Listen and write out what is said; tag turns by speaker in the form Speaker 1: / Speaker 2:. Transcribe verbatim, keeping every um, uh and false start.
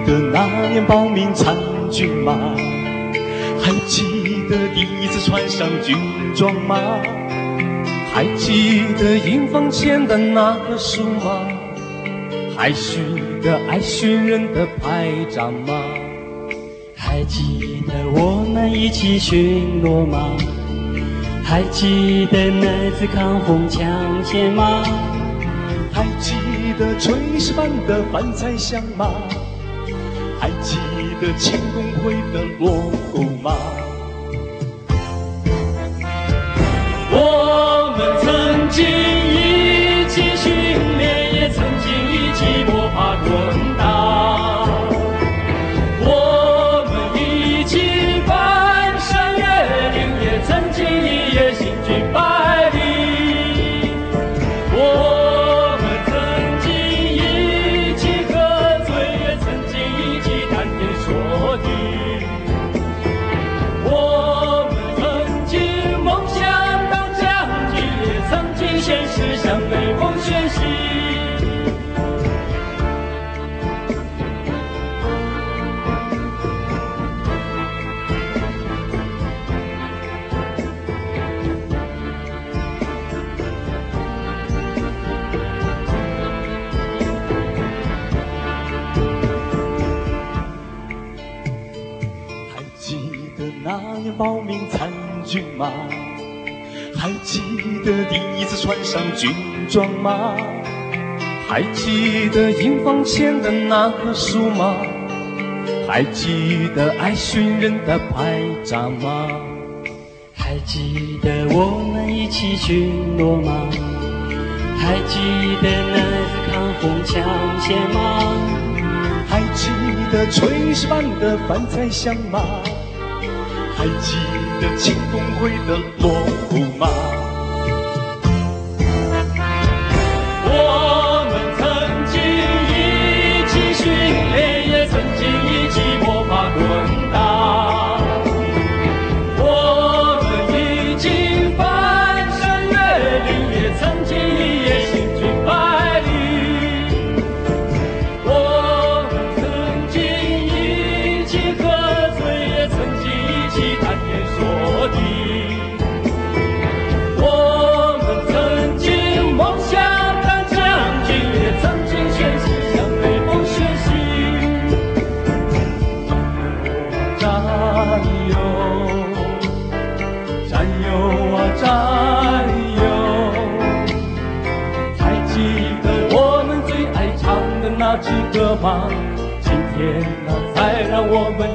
Speaker 1: 得那年报名参军吗？还记得第一次穿上军装吗？还记得营房前的那棵树吗？还记得爱寻人的排长吗？
Speaker 2: 还记得我们一起巡逻吗？还记得那次抗洪抢险吗？
Speaker 1: 还记得炊事班的饭菜香吗？还记得庆功会的锣鼓吗？
Speaker 2: 我们曾经一起训练，也曾经一起摸爬滚打。我们一起翻山越岭，也曾经一夜行军百里。我们曾经一起喝醉，也曾经一起谈天说地。我们曾经梦想当将军，也曾经现实向美梦学习。
Speaker 1: 还记得那年报名参军吗？还记得第一次穿上军装吗？还记得营房前的那棵树吗？还记得爱寻人的排长吗？
Speaker 2: 还记得我们一起巡逻吗？还记得那次抗洪抢险吗？
Speaker 1: 还记得炊事班的饭菜香吗？还记得庆功会的锣鼓吗？
Speaker 2: 我们曾经一起训练，也曾经一起摸爬滚打。我们一起翻山越岭，也曾经一夜行军百里。我们曾经一起喝醉，也曾经一起谈天说地。我们曾经梦想当将军，也曾经现实向美梦学习。
Speaker 1: 战友，战友啊战友，还记得我们最爱唱的那支歌吗？今天啊，再让我们